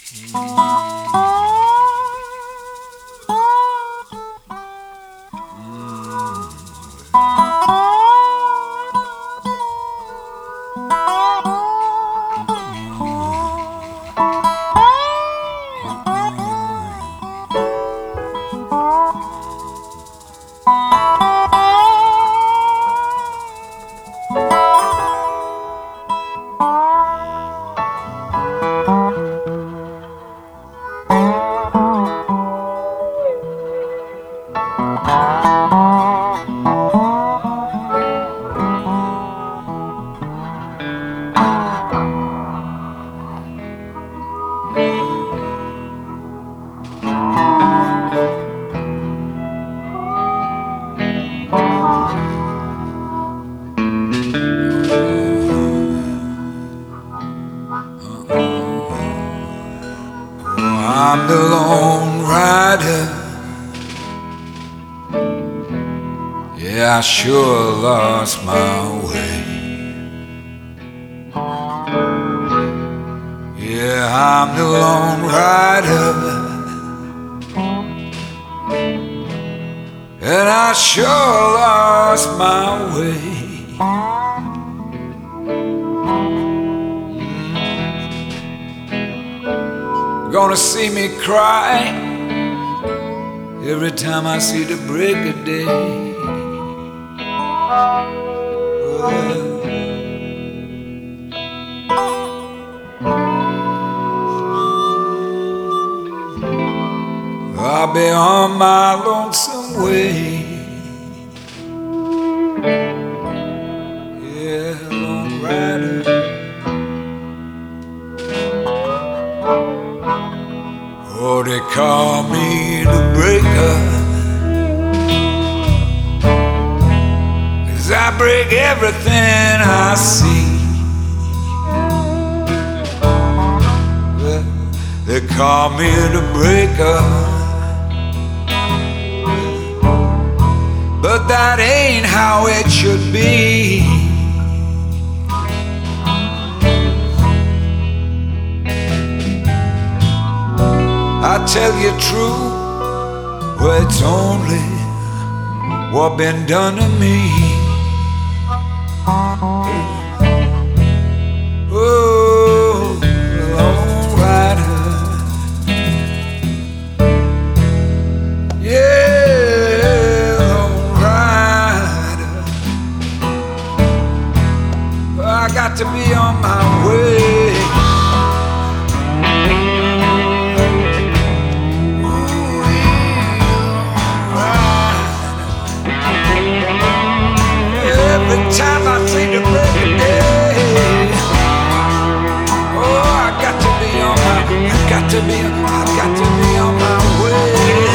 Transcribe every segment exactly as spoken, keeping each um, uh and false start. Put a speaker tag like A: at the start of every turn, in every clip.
A: I'm the lone rider. Yeah, I sure lost my way. Yeah, I'm the lone rider, and I sure lost my way. Gonna see me cry every time I see the break of day. I'll be on my lonesome way. Yeah, lone rider. Oh, they call me the breaker, 'cause I break everything I see. Well, they call me the breaker, but that ain't how it should be. I tell you true, well, it's only what been done to me. Oh, lone rider. Yeah, lone rider. I got to be on my way. Every time I see the break of day, oh, I got to be on my, I got to be, I got to be on my way.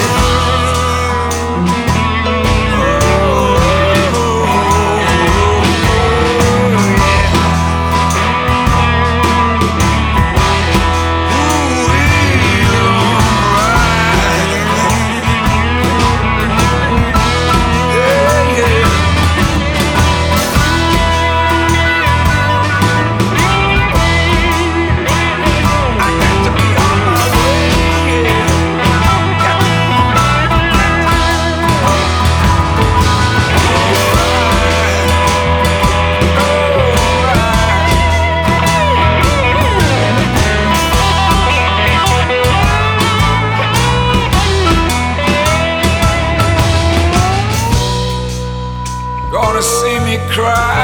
A: Gonna see me cry.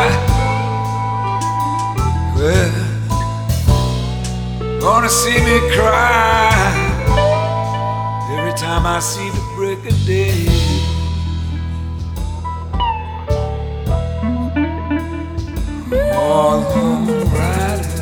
A: Well, gonna see me cry every time I see the break of day. Oh, lone rider.